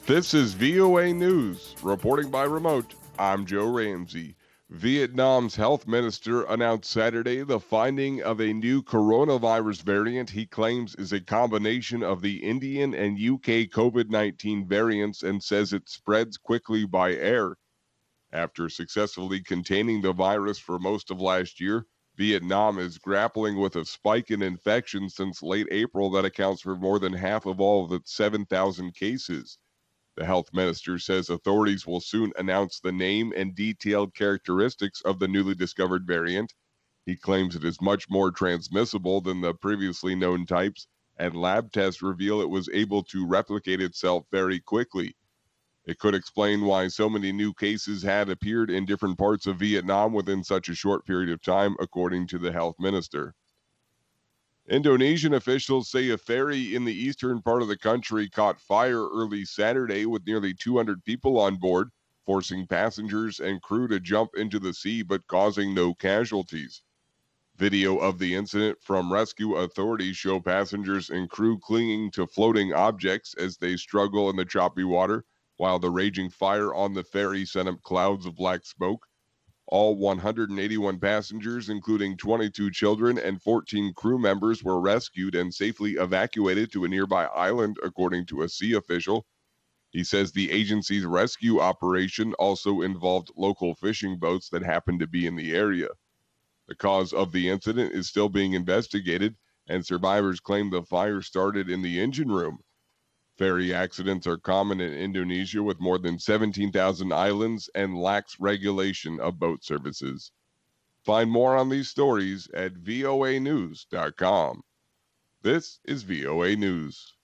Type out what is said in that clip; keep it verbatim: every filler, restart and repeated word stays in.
This is V O A News. Reporting by remote, I'm Joe Ramsey. Vietnam's health minister announced Saturday the finding of a new coronavirus variant he claims is a combination of the Indian and U K COVID nineteen variants and says it spreads quickly by air. After successfully containing the virus for most of last year, Vietnam is grappling with a spike in infections since late April that accounts for more than half of all of its seven thousand cases. The health minister says authorities will soon announce the name and detailed characteristics of the newly discovered variant. He claims it is much more transmissible than the previously known types, and lab tests reveal it was able to replicate itself very quickly. It could explain why so many new cases had appeared in different parts of Vietnam within such a short period of time, according to the health minister. Indonesian officials say a ferry in the eastern part of the country caught fire early Saturday with nearly two hundred people on board, forcing passengers and crew to jump into the sea but causing no casualties. Video of the incident from rescue authorities show passengers and crew clinging to floating objects as they struggle in the choppy water, while the raging fire on the ferry sent up clouds of black smoke. All one hundred eighty-one passengers, including twenty-two children and fourteen crew members, were rescued and safely evacuated to a nearby island, according to a sea official. He says the agency's rescue operation also involved local fishing boats that happened to be in the area. The cause of the incident is still being investigated, and survivors claim the fire started in the engine room. Ferry accidents are common in Indonesia with more than seventeen thousand islands and lax regulation of boat services. Find more on these stories at voa news dot com. This is V O A News.